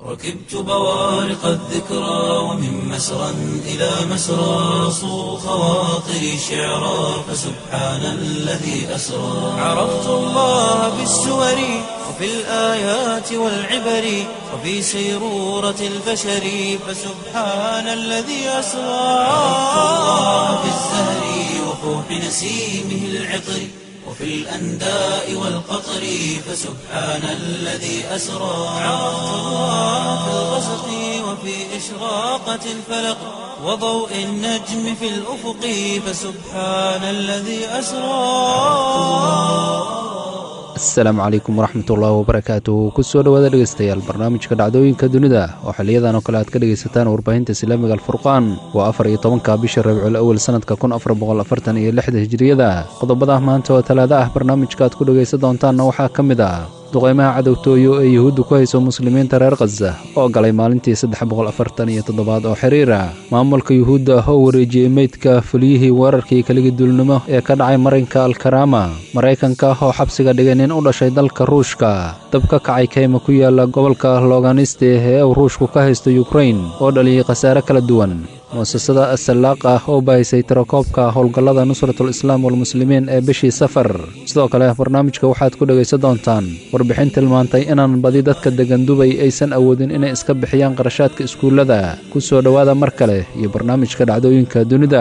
ركبت بوارق الذكرى ومن مسرى إلى مسرى صو خواطري شعرا فسبحان الذي أسرى عرفت الله بالسور وفي الآيات والعبر وفي سيرورة البشر فسبحان الذي أسرى عرفت الله بالزهر وفوح نسيمه العطر وفي الأنداء والقطر فسبحان الذي أسرى عرفت الله في الغسق وفي إشراقة الفلق وضوء النجم في الأفق فسبحان الذي أسرى. asalaamu calaykum waraxmatullaahi wabarakaatuh kusoo dhawaada dhegeystayaal barnaamijka dhacdooyinka dunida oo xiliyadan oo kale aad ka dhegaysataan warbaahinta islaamiga alfurqaan waa 14 bisha rabiicul awal sanadka 1446 hijriyada qodobada maanta oo talaado ah barnaamijka aad ku dhegaysan doontaanna waxaa ka mid ah duqeymaha cadowtooyo ee yuhuuddu ku hayso muslimiinta reer khaza oo galay maalintii 347 oo xiriira maamulka yuhuudda oo wareejiyey meydka fuliyihii weerarkii kaligii duulnimo ee ka dhacay marinka alkaraama maraykanka oo xabsiga dhigay nin u dhashay dalka ruushka dab ka kacay kayma ku yaala gobolka loganiste ee uu ruushku ka haysto ukrain oo dhaliyey khasaare kala duwan mu'asasada as-salaaq ah oo baahisay tirakoobka howlgallada nusratul islaam walmuslimiin ee bishii safar sidoo kale barnaamijka waxaad ku dhegaysan doontaan warbixin tilmaantay inaan badi dadka degan dubay aysan awoodin inay iska bixiyaan qarashaadka iskuullada ku soo dhowaada mar kale iyo barnaamijka dhacdooyinka dunida.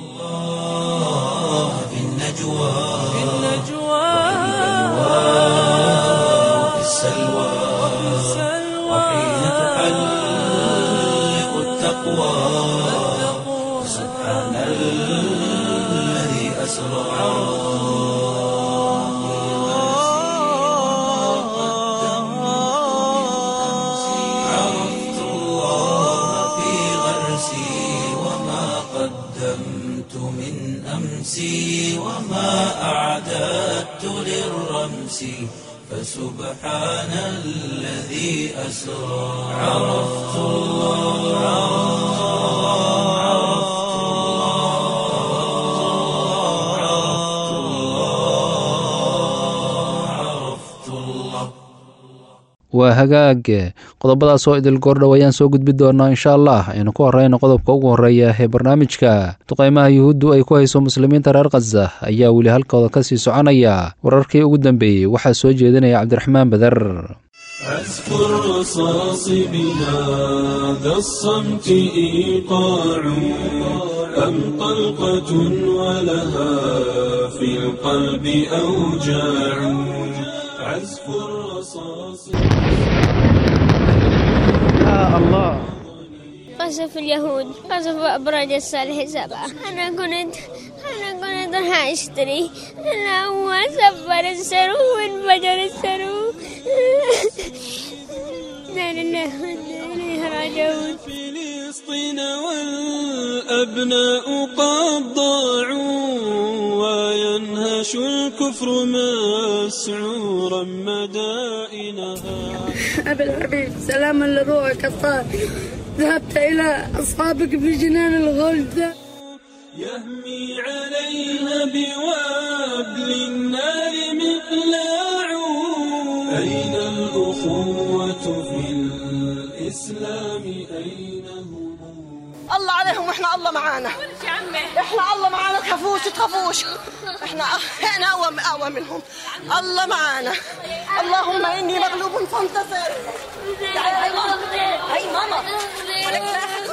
فسبحان الذي أسرى عرفت الله waa hagaag qodobadaas oo idil goordhow ayaan soo gudbi doonaa insha allah aynu ku horeyno qodobka ugu horeeya ee barnaamijka duqeymaha yuhuuddu ay ku hayso muslimiinta reer khaza ayaa weli halkooda ka sii soconaya wararkii ugu dambeeyey waxaa soo jeedinaya cabdiraxmaan badar. أذكر رصاص بهذا الصمت إيقاع أم طلقة ولها في القلب أوجاع عزف الرصاص يا الله قصف اليهود قصف أبراج الصالح 7 أنا كنت راح أشتري أنا أول سفر السرو وانفجر السرو لا لله إليه راجعون فلسطين والأبناء قد ضاعوا وينهش الكفر مسعورا مدائنها. أبي الحبيب سلاما لروحك الطاهر ذهبت إلى أصحابك في جنان الغلد يهمي عليها بوابل النار مقلاع أين الأخوة في الإسلام أين هم الله عليهم وإحنا الله معانا إحنا الله معانا تخافوش إحنا أقوى منهم الله معانا اللهم إني مغلوب فانتصر هاي ماما ولك لا أحد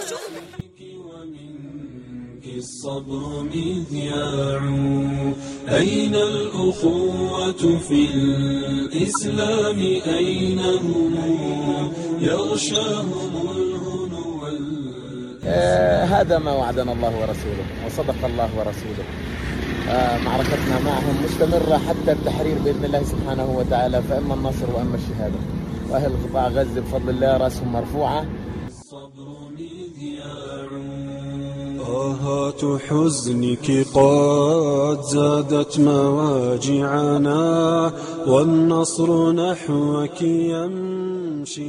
الصبر مذياع أين الأخوة في الإسلام أين هم يغشاهم الهنو هذا ما وعدنا الله ورسوله وصدق الله ورسوله. معركتنا معهم مستمرة حتى التحرير بإذن الله سبحانه وتعالى فإما النصر وإما الشهادة وأهل قطاع غزة بفضل الله رأسهم مرفوعة. الصبر مذياع آهات حزنك قد زادت مواجعنا والنصر نحوك يمشي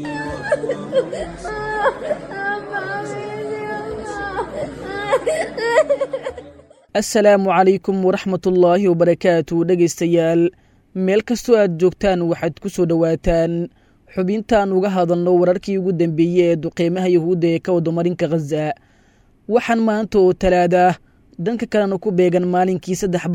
asalaamu calaykum waraxmatullaahi wabarakaatu dhegaystayaal meel kastoo aad joogtaan waxaad ku soo dhowaataan xubintaan uga hadalno wararkii ugu dambeeyey ee duqeymaha yuhuudda ee ka wada marinka khaza. waxaan maanta oo talaada dhanka kalena ku beegan maalinkii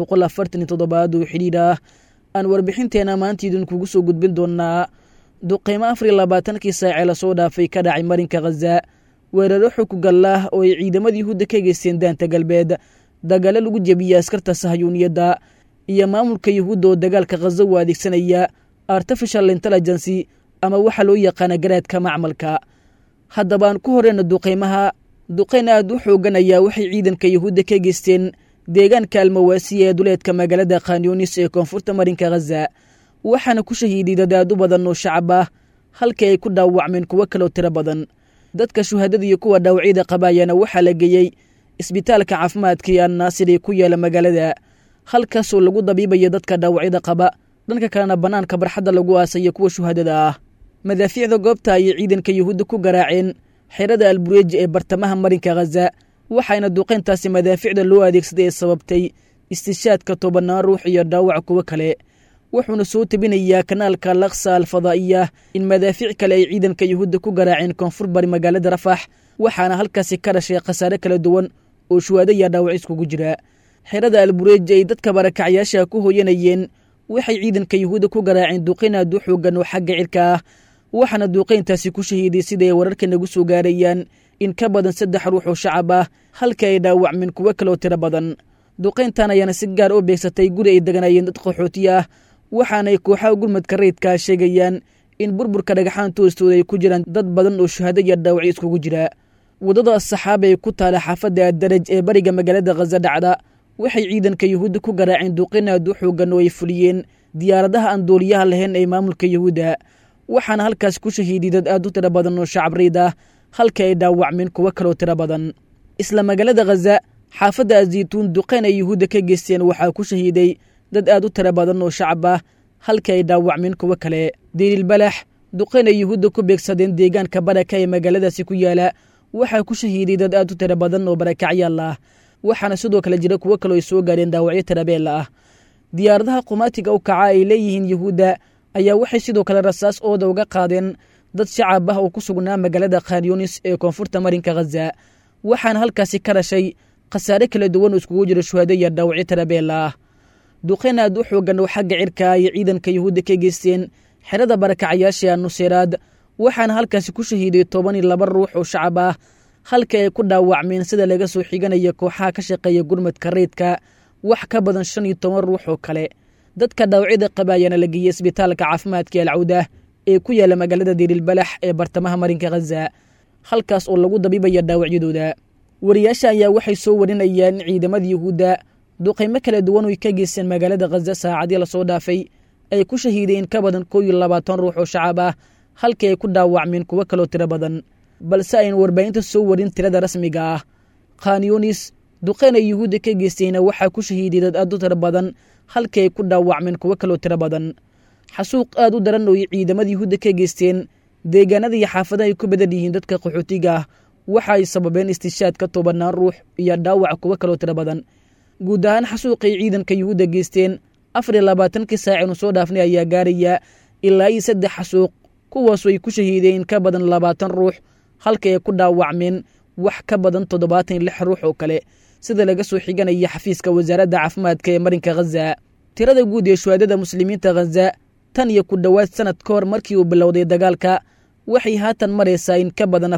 347 oo xidhiidh ah aan warbixinteena maanta idinkugu soo gudbin doonaa duqeymo 24kii saace la soo dhaafay ka dhacay marinka khaza, weeraro xukugallah oo ay ciidamada yuhuudda ka geysteen daanta galbeed, dagaalo lagu jebiyey askarta sahayuuniyadda iyo maamulka yuhuudda oo dagaalka khaza u adeegsanaya artificial intelligence ama waxa loo yaqaana garaadka macmalka. haddaba aan ku horeyna duqeymaha. duqeyn aad u xoogan ayaa waxay ciidanka yuhuudda ka geysteen deegaanka almawaasi ee duleedka magaalada Khan Yunis ee koonfurta marinka khaza, waxaana ku shahiiday dad aad u badan oo shacab ah halkii ay ku dhaawacmeen kuwo kaloo tiro badan. dadka shuhadada iyo kuwa dhaawacyada qabaayana waxaa la geeyey isbitaalka caafimaadka ee An-Naasir ee ku yaala magaalada, halkaasoo lagu dabiibayo dadka dhaawacyada qaba, dhanka kalena bannaanka barxadda lagu aasayo kuwa shuhadada ah. madaafiicda goobta ayay ciidanka yuhuudda ku garaaceen xerada albureej ee bartamaha marinka khaza, waxayna duqeyntaasi madaafiicda loo adeegsaday ee sababtay istishaadka 10 ruux iyo dhaawac kuwo kale. wuxuuna soo tabinayaa kanaalka Al-Aqsa Al-Fadaa'iya in madaafiic kale ay ciidanka yuhuudda ku garaaceen koonfur bari magaalada Rafax, waxaana halkaasi ka dhashay khasaare kala duwan oo shuhada iyo dhaawac iskugu jira. xerada albureej ay dadka barakacyaasha ku hooyanayeen waxay ciidanka yuhuudda ku garaaceen duqeyn aad u xoogan oo xagga cirka ah, waxaana duqeyntaasi ku shahiiday sida ay wararka nagu soo gaarayaan in ka badan 3 ruux oo shacab ah halka ay dhaawacmeen kuwo kaloo tiro badan. duqeyntan ayaana si gaar u beegsatay guri ay deganayeen dad qaxooti ah, waxaanay kooxaha gurmadka rayidka sheegayaan in burburka dhagaxaanta hoostooda ay ku jiraan dad badan oo shuhada iyo dhaawac iskugu jira. wadada saxaaba ee ku taala xaafadda Ad-Daraj ee bariga magaalada Khaza dhacda waxay ciidanka yuhuudda ku garaaceen duqeyn aad u xoogan oo ay fuliyeen diyaaradaha aan duuliyaha lahayn ee maamulka yuhuudda, waxaana halkaas ku shahiiday dad aad u tiro badan oo shacab riid ah halka ay dhaawacmeen kuwo kaloo tiro badan. isla magaalada Khaza xaafadda Az-Zaytuun duqeyn ay yuhuudda ka geysteen waxaa ku shahiiday dad aad u tiro badan oo shacab ah halka ay dhaawacmeen kuwo kale. Deir Balax duqeyn ay yuhuudda ku beegsadeen deegaanka baraka ee magaaladaasi ku yaala waxaa ku shahiiday dad aad u tiro badan oo barakacyaal ah, waxaana sidoo kale jira kuwo kaloo ay soo gaareen dhaawacyo tirabeel ah. diyaaradaha qumaatiga u kaca ay leeyihiin yuhuudda ayaa waxay sidoo kale rasaas ooda uga qaadeen dad shacab ah oo ku sugnaa magaalada Khan Yunis ee koonfurta marinka Khaza, waxaana halkaasi ka dhashay khasaare kala duwan oo iskugu jira shuhada iyo dhaawacyo tirabeel ah. duqeyn aad u xoogan oo xagga cirka ay ciidanka yuhuudda ka geysteen xerada barakacyaasha An-Nusayraad, waxaana halkaasi ku shahiiday 12 ruux oo shacab ah halka ay ku dhaawacmeen sida laga soo xiganaya kooxaha ka shaqeeya gurmadka rayidka wax ka badan 15 ruux oo kale. dadka dhaawacyada qabaayana la geeyey isbitaalka caafimaadka ee Al-Awda ee ku yaala magaalada Deir Balax ee bartamaha marinka Khaza, halkaas oo lagu dabiibayo dhaawacyadooda. wariyaasha ayaa waxay soo warinayaan in ciidamada yuhuudda duqeymo kala duwan oo ka geysteen magaalada Khaza saacadii la soo dhaafay ay ku shahiideen ka badan 22 ruux oo shacab ah halka ay ku dhaawacmeen kuwo kaloo tiro badan, balse ayna warbaahinta soo warin tirada rasmiga ah. Khan Yunis duqeyn ay yuhuudda ka geysteenna waxaa ku shahiiday dad aad u tiro badan halka ay ku dhaawacmeen kuwo kaloo tiro badan. xasuuq aad u daran oo ciidamada yuhuudda ka geysteen deegaanada iyo xaafadaha ay ku badan yihiin dadka qaxootiga ah waxa ay sababeen istishaadka 10 ruux iyo dhaawac kuwo kaloo tiro badan. guud ahaan xasuuqay ciidanka yuhuudda geysteen 24kii saace soo dhaafnay ayaa gaaraya ilaa 3 xasuuq, kuwaas ay ku shahiideen ka badan 20 ruux halka ay ku dhaawacmeen wax ka badan 76 ruux oo kale, sida laga soo xiganaya xafiiska wasaaradda caafimaadka ee marinka Khaza. tirada guud ee shuhadada muslimiinta Khaza tan iyo ku dhawaad sanad ka hor markii uu bilowday dagaalka waxay haatan maraysaa in ka badan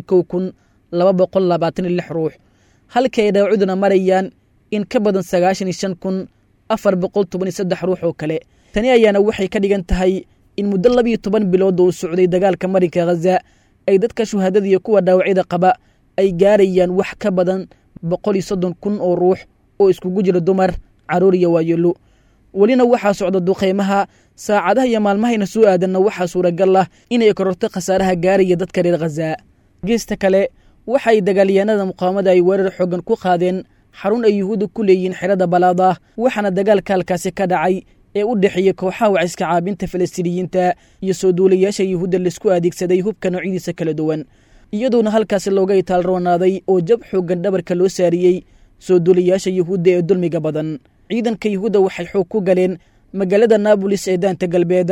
41,226 ruux, halka ay dhaawacyaduna marayaan in ka badan 95,413 ruux oo kale. tani ayaana waxay ka dhigan tahay in muddo 12 bilood oo socday dagaalka marinka Khaza ay dadka shuhadada iyo kuwa dhaawacyada qaba ay gaarayaan wax ka badan 130,000 oo ruux oo iskugu jira dumar, caruur iyo waayeelo. welina waxaa socda duqeymaha saacadaha iyo maalmahayna soo aadanna waxaa suuragal ah inay kororto khasaaraha gaaraya dadka reer Khaza. geesta kale waxay dagaalyahanada muqaawamada ay weerar xoogan ku qaadeen xarun ay yuhuudda ku leeyihiin xerada Balaada, waxaana dagaalka halkaasi ka dhacay ee u dhaxeeya kooxaha waciska caabinta Falastiiniyiinta iyo soo duulayaasha yuhuudda la isku adeegsaday hubka noocyadiisa kala duwan, iyadoona halkaasi looga itaalroonaaday oo jab xoogan dhabarka loo saariyey soo duulayaasha yuhuudda ee dulmiga badan. ciidanka yuhuudda waxay xoog ku galeen magaalada Naabulis ee daanta galbeed,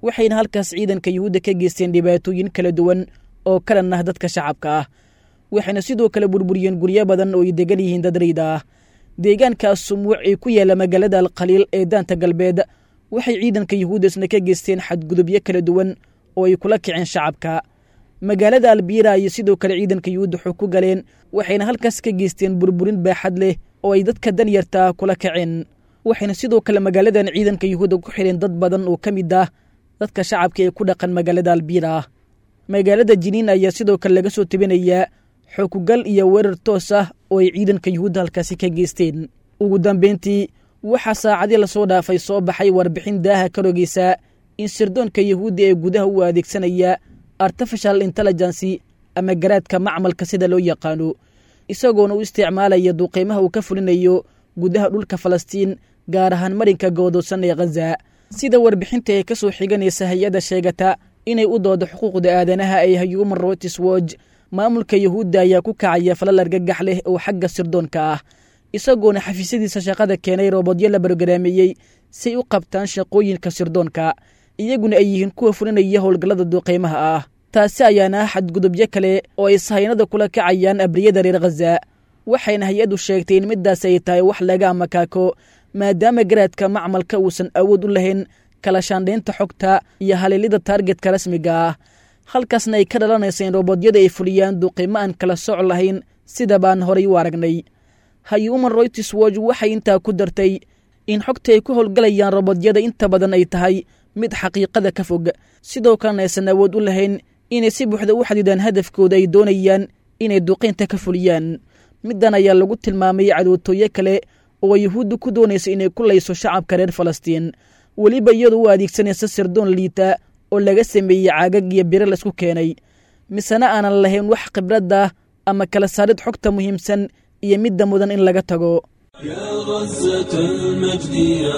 waxayna halkaas ciidanka yuhuudda ka geysteen dhibaatooyin kala duwan oo ka dhan ah dadka shacabka ah waxayna sidoo kale burburiyeen guryo badan oo ay degan yihiin dad rayda ah deegaankaas sumuuc ee ku yaala magaalada alkhaliil ee daanta galbeed waxay ciidanka yuhuudda isna ka geysteen xadgudubyo kala duwan oo ay kula kiceen shacabka magaalada albiira ayay sidoo kale ciidanka yuhuudda xog ku galeen waxayna halkaas ka geysteen burburin baaxad leh oo ay dadka danyarta kula kaceen waxayna sidoo kale magaaladan ciidanka yuhuudda ku xireen dad badan oo ka mid ah dadka shacabka ee ku dhaqan magaalada albiira magaalada jiniin ayaa sidoo kale laga soo tebinayaa xokugal iyo weerar toos ah oo ay ciidanka yuhuudda halkaasi ka geysteen ugu dambeyntii waxaa saacadii lasoo dhaafay soo baxay warbixin daaha ka rogaysa in sirdoonka yuhuudda ee gudaha u adeegsanaya artificial intelligency ama garaadka macmalka sida loo yaqaano isagoona u isticmaalaya duqeymaha uu ka fulinayo gudaha dhulka falastiin gaar ahaan marinka goodoosan ee khaza sida warbixinta ee ka soo xiganaysa hay-adda sheegata inay u doodo xuquuqda aadanaha ee Human Rights Watch maamulka yuhuudda ayaa ku kacaya falal argagax leh oo xagga sirdoonka ah isagoona xafiisyadiisa shaqada keenay robotyo la barnaamijyay si u qabtaan shaqooyinka sirdoonka iyaguna ay yihiin kuwa fulinaya howlgallada duqeymaha ah taasi ayaana xadgudubyo kale oo ay sahaynada kula kacayaan abriyada reer Gaza waxayna hay-adu sheegtay in midaas ay tahay wax laga amakaako maadaama garaadka macmalka uusan awood u lahayn kala shaandhaynta xogta iyo haleelida targetka rasmiga ah halkaasna ay ka dhalanaysa in robotyada ay fuliyaan duqeymo aan kala soc lahayn sida baan horay u aragnay Human Rights Watch waxay intaa ku dartay in xogta ay ku howlgalayaan robotyada inta badan ay tahay mid xaqiiqada ka fog sidoo kalena aysan awood u lahayn inay si buuxda u xadidaan hadafkooda ay doonayaan inay duqeynta ka fuliyaan midan ayaa lagu tilmaamay cadowtooyo kale oo yuhuuddu ku doonaysa inay ku layso shacabka reer Falastiin weliba iyadoo u adeegsanaysa sirdoon liita oo laga sameeyay caagag iyo biro la isku keenay misana aanan lahayn wax khibrada ama kala saarid xogta muhiimsan iyo midda mudan in laga tago يا غزة المجد يا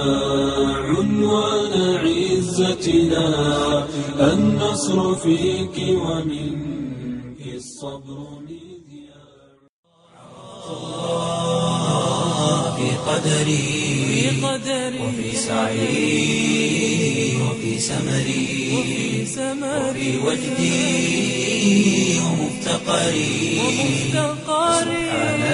عنوان عزتنا النصر فيك ومنك الصبر مذياع في قدري وفي سعي وفي سمري وفي وجدي ومفتقري سبحان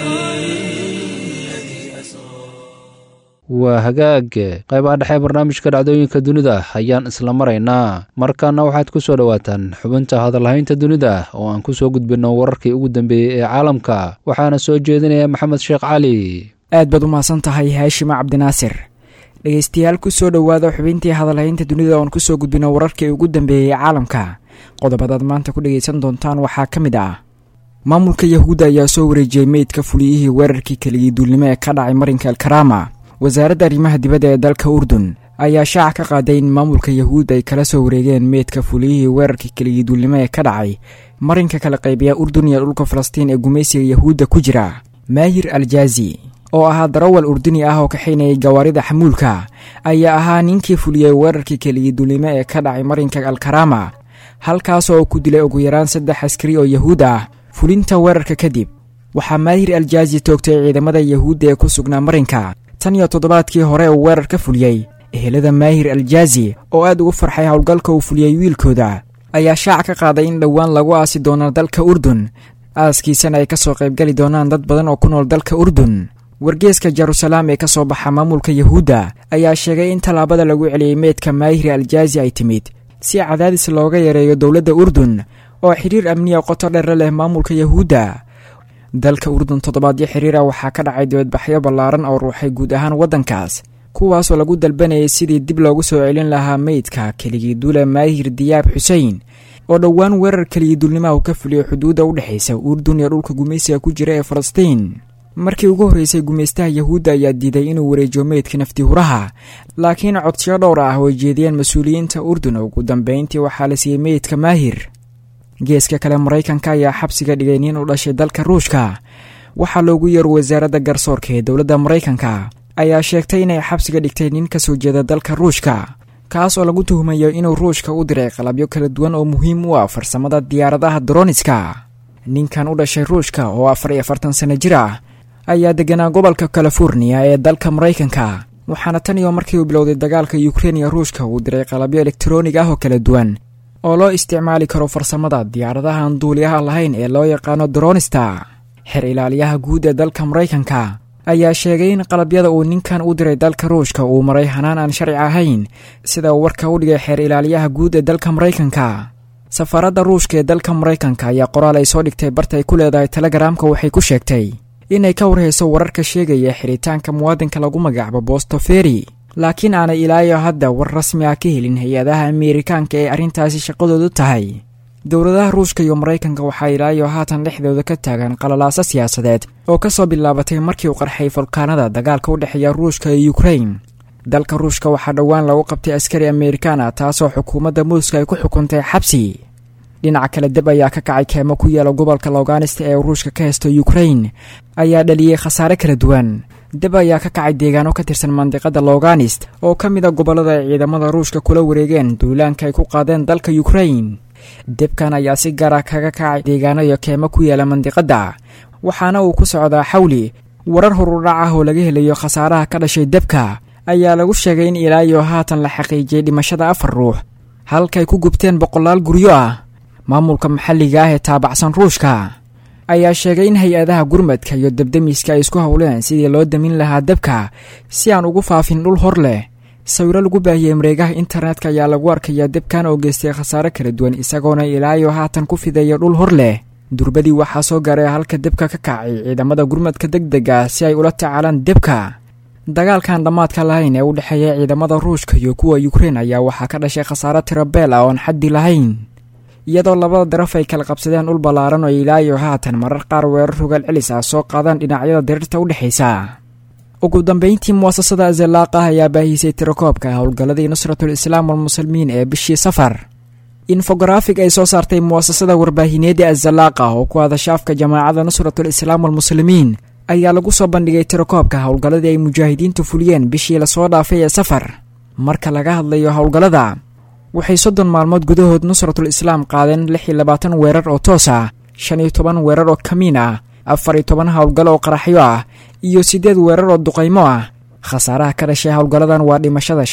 waa hagaag qaybaha dhexe barnaamijka dhacdooyinka dunida ayaan isla maraynaa markaana waxaad ku soo dhowaataan xubinta hadalhaynta dunida oo aan ku soo gudbinno wararkii ugu dambeeyey ee caalamka waxaana soo jeedinaya maxamed sheekh cali aad baad u mahadsan tahay haashima cabdinaasir dhegaystayaal ku soo dhowaada xubintii hadalhaynta dunida oon ku soo gudbinno wararkii ugu dambeeyey ee caalamka qodobadaad maanta ku dhegaysan doontaan waxaa ka mid ah maamulka yahuudda ayaa soo wareejiyey meydka fuliyihii weerarkii keligii duulnimo ee ka dhacay marinka alkarama wasaaradda arrimaha dibadda ee dalka urdun ayaa shaaca ka qaaday in maamulka yahuudda ay kala soo wareegeen meydka fuliyihii weerarkii keligii duulnimo ee ka dhacay marinka kala qaybiya urdun iyo dhulka falastiin ee gumaysiga yahuudda ku jira maahir aljaazi oo ahaa darawal urduni ah oo kaxaynayay gawaarida xamuulka ayaa ahaa ninkii fuliyey weerarkii keligii duulnimo ee ka dhacay marinka alkarama halkaas oo ku dilay ugu yaraan 3 askari oo yahuud ah fulinta weerarka kadib waxaa maahir aljaazi toogtay ciidamada yahuudda ee ku sugnaa marinka tan iyo toddobaadkii hore uu weerar ka fuliyey ehelada maahir aljaazi oo aad ugu farxay howlgalka uu fuliyey wiilkooda ayaa shaac ka qaaday in dhowaan lagu aasi doono dalka urdun aaskiisana ay ka soo qaybgali doonaan dad badan oo ku nool dalka urdun wargeeska jeruusalaam ee ka soo baxa maamulka yahuudda ayaa sheegay in tallaabada lagu celiyey meydka maahir aljaazi ay timid si cadaadis looga yareeyo dowladda urdun oo xiriir amniya qoto dheer leh maamulka yahuudda dalka urdun toddobaadyo xiriira waxaa ka dhacay dibadbaxyo ballaaran oo ruuxay guud ahaan waddankaas kuwaasoo lagu dalbanayay sidii dib loogu soo celin lahaa meydka keligii duule maahir diyaab xusein oo dhowaan weerar keligii duulnimaha uu ka fuliyey xuduudda u dhexaysa urdun iyo dhulka gumaysiga ku jira ee falastiin markii ugu horraysay gumaystaha yahuudda ayaa diiday inuu wareejiyo meydka naftihuraha laakiin codsiyo dhowr ah oo jeediyeen mas-uuliyiinta urdun ugu dambayntii waxaa la siiyey meydka maahir geeska kale maraykanka ayaa xabsiga dhigay nin u dhashay dalka ruushka waxaa loogu yeero wasaaradda garsoorka ee dowladda maraykanka ayaa sheegtay inay xabsiga dhigtay nin ka soo jeeda dalka ruushka kaas oo lagu tuhumayo inuu ruushka u diray qalabyo kala duwan oo muhiim u ah farsamada diyaaradaha droniska ninkan u dhashay ruushka oo 44 sano jir ah ayaa deganaa gobolka california ee dalka maraykanka waxaana tan iyo markii uu bilowday dagaalka Ukraine iyo Ruushka uu diray qalabyo elektaroonig ah oo kala duwan oo loo isticmaali karo farsamada diyaaradaha aan duuliyaha lahayn ee loo yaqaano dronista. xer ilaaliyaha guud ee dalka Mareykanka ayaa sheegay in qalabyada uu ninkan u diray dalka Ruushka uu maray hanaan aan sharci ahayn sida uu warka u dhigay xer ilaaliyaha guud ee dalka Mareykanka. safaarada Ruushka ee dalka Mareykanka ayaa qoraal ay soo dhigtay barta ay ku leedahay Telegramka waxay ku sheegtay inay ka warheyso wararka sheegaya xiritaanka muwaadinka lagu magacaabo Bostoferi, laakiin aanay ilaayo hadda war rasmi ah ka helin hay-adaha Ameerikaanka ee arrintaasi shaqadoodu tahay. dowladaha Ruushka iyo Mareykanka waxaa ilaayo haatan dhexdooda ka taagan qalalaasa siyaasadeed oo ka soo bilaabatay markii uu qarxay fulkaanada dagaalka u dhexeeya Ruushka iyo Ukraine. dalka Ruushka waxaa dhowaan lagu qabtay askari Ameerikaan ah taasoo xukuumadda Moscow ay ku xukuntay xabsi. dhinaca kale dab ayaa ka kacay keemo ku yaala gobolka Lugansk ee Ruushka ka haysto Ukraine ayaa dhaliyay khasaare kala duwan. dab ayaa ka kacay deegaano ka tirsan mandiqada Lugansk oo ka mid ah gobolada ay ciidamada Ruushka kula wareegeen duulaanka ay ku qaadeen dalka Ukraine. debkan ayaa si gaar ah kaga kacay deegaano iyo keemo ku yaala mandiqada, waxaana uu ku socdaa xawli. warar horudhac ah oo laga helayo khasaaraha ka dhashay debka ayaa lagu sheegay in ilaa iyo haatan la xaqiijiyay dhimashada 4 ruux halkay ku gubteen boqolaal guryo ah. maamulka maxalliga ah ee taabacsan Ruushka ayaa sheegay in hay-adaha gurmadka iyo dabdamiska ay isku howleen sidii loo damin lahaa debka si aan ugu faafin dhul hor leh. sawiro lagu baahiyay mareegaha internetka ayaa lagu arkayaa debkan oo geystay khasaare kala duwan isagoona ilaa iyo haatan ku fideeya dhul hor leh. durbadii waxaa soo gaaray halka debka ka kacay ciidamada gurmadka degdega si ay ula tacaalaan debka. dagaalkan dhammaadka lahayn ee u dhexeeya ciidamada Ruushka iyo kuwa Ukraine ayaa waxaa ka dhashay khasaare tirabeel ah oo aan xaddi lahayn, iyadoo labada daraf ay kala qabsadeen dhul ballaaran oo ilaa iyo haatan marar qaar weerar rogaal celis ah soo qaadaan dhinacyada diriirta u dhexeysa. ugu dambeyntii muwaasasada Azalaqa ayaa baahisay tirakoobka howlgaladii Nusratul Islaam wal Muslimiin ee bishii Safar. infographic ay soo saartay muwaasasada warbaahineed ee Azalaqa oo ku hadasha afka jamaacada Nusratul Islaam wal Muslimiin ayaa lagu soo bandhigay tirakoobka howlgaladii ay mujaahidiintu fuliyeen bishii la soo dhaafay ee Safar. marka laga hadlayo howlgalada, waxay 30 maalmood gudahood Nusratul Islaam qaadeen 26 weerar oo toos ah, 15 weerar oo kamiin ah, 14 howlgal oo qaraxyo ah iyo 8 weerar oo duqaymo ah. khasaaraha ka dhashay howlgaladan waa dhimashada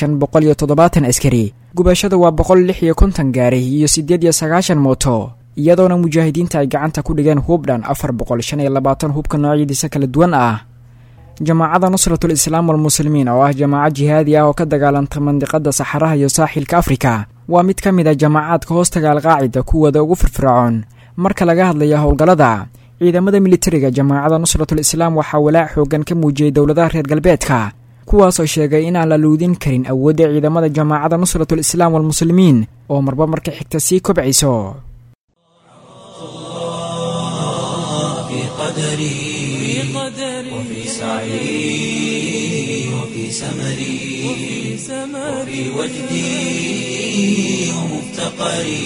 570 askari, gubashada waa 156 gaari iyo 98 mooto, iyadoona mujaahidiinta ay gacanta ku dhigeen hubdhan 425 hubka noocyadiisa kala duwan ah. jamaacada Nusratul Islaam wal Muslimiin oo ah jamaaca jihaadi ah oo ka dagaalanta mandiqada Saxaraha iyo saaxilka Afrika waa mid ka mid ah jamaacadka hoostaga Al-Qaacida kuwada ugu firfircoon. marka laga hadlayo howlgalada, ciidamada militariga jamaacada Nusratul Islaam waxaa walaac xoogan ka muujiyay dowladaha reer galbeedka kuwaas oo sheegay in aan la luudin karin awoodda ciidamada jamaacada Nusratul Islaam wal Muslimiin oo marba marka xigta sii kobciso. وفي سعي وفي سمري وفي وجدي ومفتقري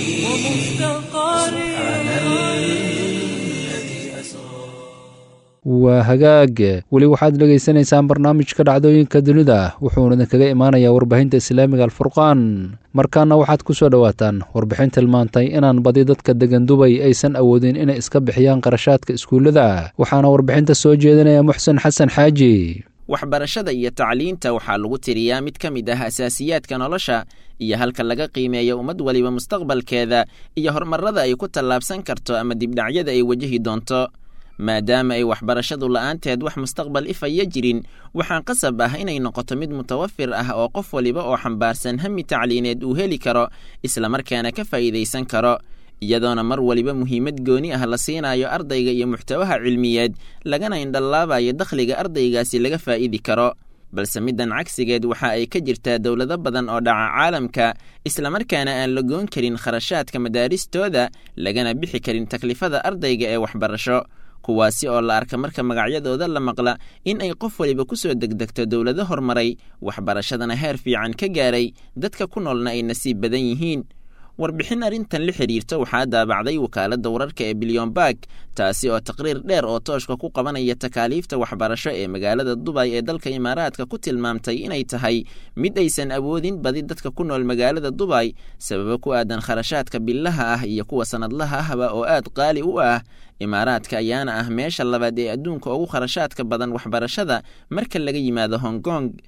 سبحان الذي أسرى. waa hagaag weli waxaad dhegaysanaysaan barnaamijka dhacdooyinka dunida wuxuuna idinkaga imaanayaa warbaahinta islaamiga alfurqaan. markaana waxaad ku soo dhowaataan warbixin tilmaantay inaan badi dadka degan Dubay aysan awoodin inay iska bixiyaan qarashaadka iskuulada, waxaana warbixinta soo jeedinaya Muxsin Xasan Xaaji. waxbarashada iyo tacliinta waxaa lagu tiriyaa mid ka mid ah asaasiyaadka nolosha iyo halka laga qiimeeyo ummad waliba mustaqbalkeeda iyo horumarada ay ku tallaabsan karto ama dibdhacyada ay wajahi doonto. maadaama ay waxbarashadu la'aanteed wax mustaqbal ifaya jirin, waxaan qasab ah inay noqoto mid mutawafir ah oo qof waliba oo xambaarsan hami tacliineed uu heli karo islamarkaana ka faa'iidaysan karo, iyadoona mar waliba muhiimad gooni ah la siinayo ardayga iyo muxtawaha cilmiyeed lagana indhalaabayo dakhliga ardaygaasi laga faa'idi karo. balse middan cagsigeed waxa ay ka jirtaa dowlado badan oo dhaca caalamka islamarkaana aan la goon karin kharashaadka madaaristooda lagana bixi karin taklifada ardayga ee waxbarasho, kuwaasi oo la arka marka magacyadooda la maqla in ay qof waliba ku soo degdegto dowlado horumaray, waxbarashadana heer fiican ka gaaray, dadka ku noolna ay nasiib badan yihiin. warbixin arrintan la xiriirta waxaa daabacday wakaaladda wararka ee Bloomberg, taasi oo taqriir dheer oo tooshka ku qabanaya takaaliifta waxbarasho ee magaalada Dubai ee dalka Imaaraadka ku tilmaamtay inay tahay mid aysan awoodin badi dadka ku nool magaalada Dubai sababo ku aadan kharashaadka billaha ah iyo kuwa sanadlaha ahba oo aad qaali u ah. Imaaraadka ayaana ah meesha labaad ee adduunka ugu kharashaadka badan waxbarashada marka laga yimaado Hong Kong.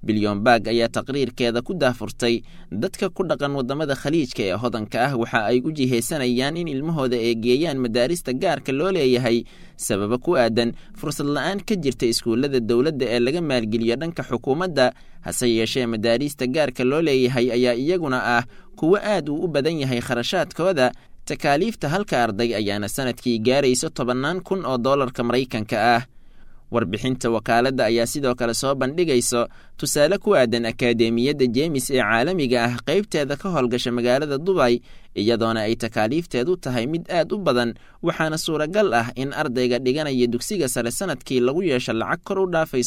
bilyoonbaag ayaa taqriirkeeda ku daafurtay dadka ku dhaqan waddamada khaliijka ee hodanka ah waxa ay u jihaysanayaan in ilmahooda ay geeyaan madaarista gaarka loo leeyahay sababa ku aadan fursad la'aan ka jirta iskuullada dowladda ee laga maalgeliyo dhanka xukuumadda hase yeeshee madaarista gaarka loo leeyahay ayaa iyaguna ah kuwo aad uu u badan yahay kharashaadkooda takaaliifta halka arday ayaana sanadkii gaarayso $10,000 Maraykanka ah warbixinta wakaaladda ayaa sidoo kale soo bandhigayso tusaale ku aadan akadeemiyadda jeemis ee caalamiga ah qaybteeda ka howlgasha magaalada Dubai iyadoona ay takaaliifteedu tahay mid aad u badan waxaana suuragal ah in ardayga dhiganaya dugsiga sare sanadkii lagu yeesho lacag kor u dhaafayso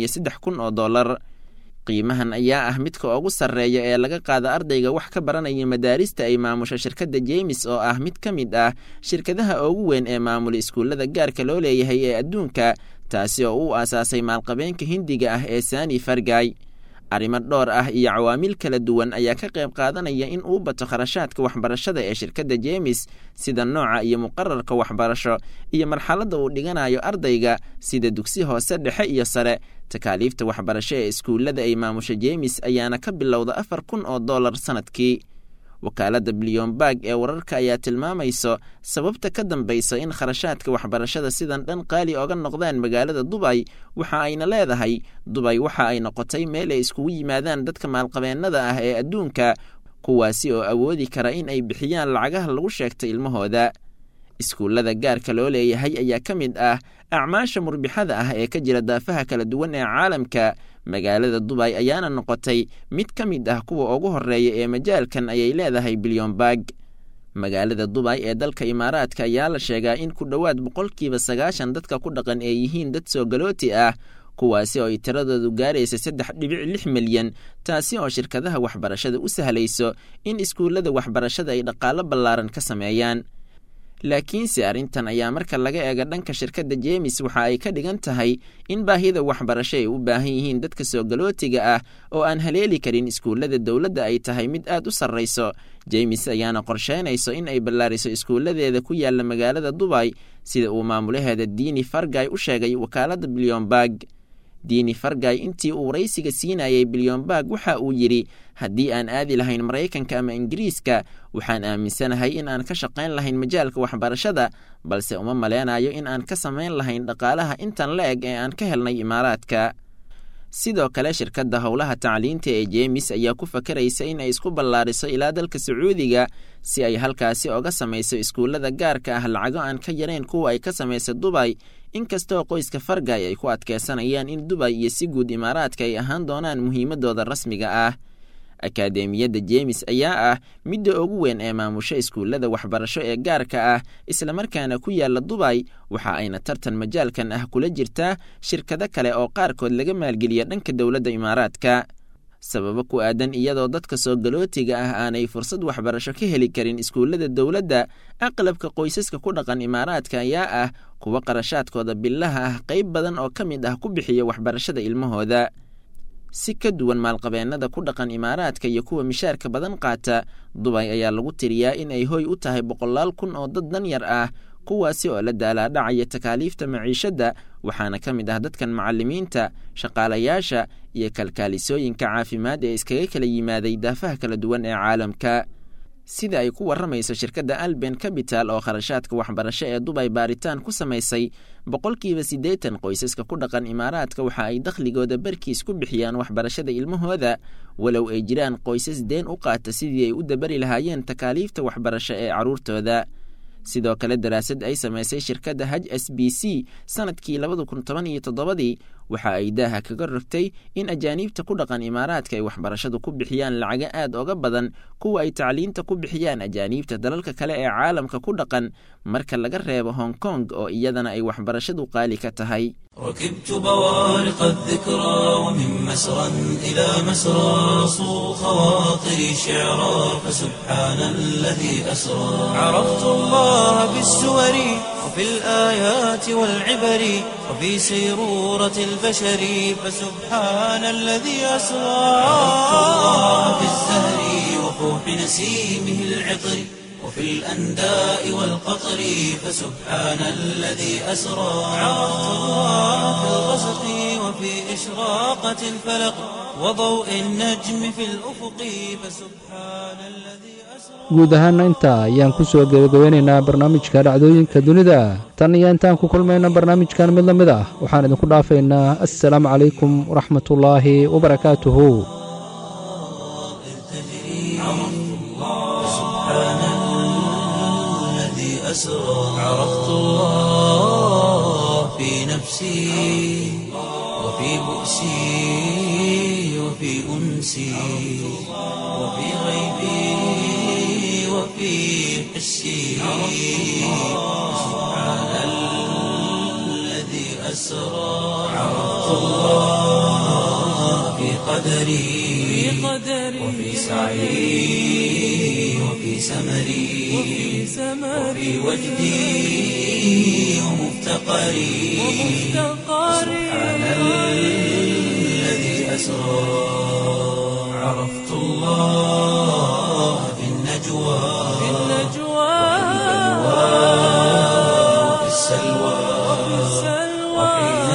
$33,000 qiimahan ayaa ah midka ugu sarreeya ee laga qaada ardayga wax ka baranaya madaarista ay maamusha shirkadda jeemis oo ah mid ka mid ah shirkadaha ugu weyn ee maamula iskuullada gaarka loo leeyahay ee adduunka taasi oo u aasaasay maalqabeenka hindiga ah ee Sani Fargay arrimo dhowr ah iyo cawaamil kala duwan ayaa ka qayb qaadanaya in uu bato kharashaadka waxbarashada ee shirkadda jeemis sida nooca iyo muqarrarka waxbarasho iyo marxaladda uu dhiganayo ardayga sida dugsi hoose dhexe iyo sare takaaliifta waxbarasho ee iskuullada ay maamusha jeemis ayaana ka bilowda $4,000 sanadkii wakaaladda bilyoonbaag ee wararka ayaa tilmaamayso sababta ka dambaysa in kharashaadka waxbarashada sidan dhan qaali oga noqdaan magaalada Dubai waxa ayna leedahay Dubai waxa ay noqotay meel ay iskugu yimaadaan dadka maalqabeennada ah ee adduunka kuwaasi oo awoodi kara in ay bixiyaan lacagaha lagu sheegtay ilmahooda iskuullada gaarka loo leeyahay ayaa ka mid ah acmaasha murbixada ah ee ka jira daafaha kala duwan ee caalamka magaalada Dubai ayaana noqotay mid ka mid ah kuwa ugu horeeya ee majaalkan ayay leedahay bilyoonbaag magaalada Dubai ee dalka Imaaraadka ayaa la sheegaa in ku dhowaad 90% dadka ku dhaqan ay yihiin dad soo galooti ah kuwaasi oo ay tiradoodu gaaraysa 3.6 milyan taasi oo shirkadaha waxbarashada u sahlayso in iskuullada waxbarashada ay dhaqaale ballaaran ka sameeyaan laakiinse arrintan ayaa marka laga eego dhanka shirkadda jeemis waxa ay ka dhigan tahay in baahida waxbarasho ay u baahan yihiin dadka soo galootiga ah oo aan haleeli karin iskuullada dowladda ay tahay mid aad u sarrayso jeemis ayaana qorsheynayso in ay ballaariso iskuulladeeda ku yaalla magaalada Dubai sida uu maamulaheeda Dini Fargay u sheegay wakaaladda bilyoonbaag Dini Fargay intii uu waraysiga siinayay bilyoonbaag waxa uu yiri haddii aan aadi lahayn Maraykanka ama Ingiriiska waxaan aaminsanahay in aan ka shaqayn lahayn majaalka waxbarashada balse uma maleenayo in aan ka samayn lahayn dhaqaalaha intan la eg ee aan ka helnay Imaaraadka sidoo kale shirkadda howlaha tacliinta ee jeemis ayaa ku fakaraysa in ay isku ballaariso ilaa dalka Sacuudiga si ay halkaasi uga samayso iskuullada gaarka ah lacago aan ka yarayn kuwa ay ka samayso Dubai inkastoo qoyska Fargay ay ku adkeysanayaan in Dubai iyo si guud Imaaraadka ay ahaan doonaan muhiimadooda rasmiga ah akadeemiyadda jeemis ayaa ah midda ugu weyn ee maamusha iskuullada waxbarasho ee gaarka ah isla markaana ku yaalla Dubai waxa ayna tartan majaalkan ah kula jirtaa shirkado kale oo qaarkood laga maalgeliyo dhanka dowladda Imaaraadka sababa ku aadan iyadoo dadka soo galootiga ah aanay fursad waxbarasho ka heli karin iskuullada dowladda aqlabka qoysaska ku dhaqan Imaaraadka ayaa ah kuwa qarashaadkooda billaha ah qayb badan oo ka mid ah ku bixiya waxbarashada ilmahooda si ka duwan maalqabeennada ku dhaqan Imaaraadka iyo kuwa mishaarka badan qaata Dubai ayaa lagu tiriyaa in ay hoy u tahay 100,000 oo dad dan yar ah kuwaasi oo la daalaadhacaya takaaliifta maciishada waxaana ka mid ah dadkan macallimiinta shaqaalayaasha iyo kalkaalisooyinka caafimaad ee iskaga kala yimaaday daafaha kala duwan ee caalamka sida ay ku waramayso shirkadda Alben Capital oo kharashaadka waxbarasho ee Dubai baaritaan ku samaysay 80% qoysaska ku dhaqan Imaaraadka waxa ay dakhligooda barkiis ku bixiyaan waxbarashada ilmahooda walow ay jiraan qoysas deen u qaata sidii ay u dabari lahaayeen takaaliifta waxbarasho ee caruurtooda sidoo kale daraasad ay samaysay shirkadda HSBC sanadkii 2017 waxa ay daaha kaga rogtay in ajaanibta ku dhaqan Imaaraadka ay waxbarashadu ku bixiyaan lacaga aad uga badan kuwa ay tacliinta ku bixiyaan ajaanibta dalalka kale ee caalamka ku dhaqan marka laga reebo Hong Kong oo iyadana ay waxbarashadu qaali ka tahay ركبت بوارق الذكرى ومن مسرى إلى مسرى صو خواطري شعرا فسبحان الذي أسرى عرفت الله بالسور وفي الآيات والعبر وفي سيرورة البشر فسبحان الذي أسرى عرفت الله بالزهر وفوح نسيمه العطر وفي الأنداء والقطر فسبحان الذي أسرى عرفت الله في الغسق وفي إشراقة الفلق وضوء النجم في الأفق فسبحان الذي guud ahaana intaa ayaan ku soo gebagabeynaynaa barnaamijka dhacdooyinka dunida tan iyo intaan ku kulmayna barnaamijkan mid la mid ah waxaan idinku dhaafaynaa assalaamu calaykum waraxmatullaahi wabarakaatuhu عرفت الله في نفسي وفي بؤسي وفي أنسي وفي غيبي وفي حسي سبحان الذي أسرى عرفت الله في قدري وفي سعي وفي سمري وفي وجدي ومفتقري سبحان الذي أسرى عرفت الله في النجوى وفي السلوى وحين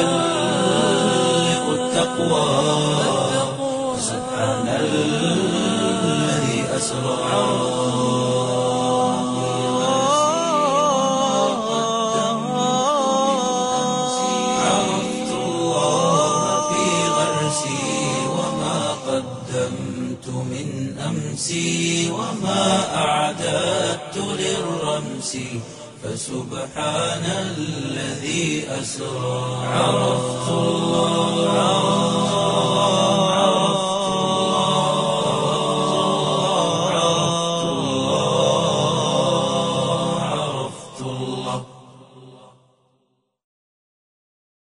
تحلق التقوى سبحان الذي أسرى عرفت الله في غرسي وما قدمت من أمسي وما أعددت للرمس فسبحان الذي أسرى عرفت الله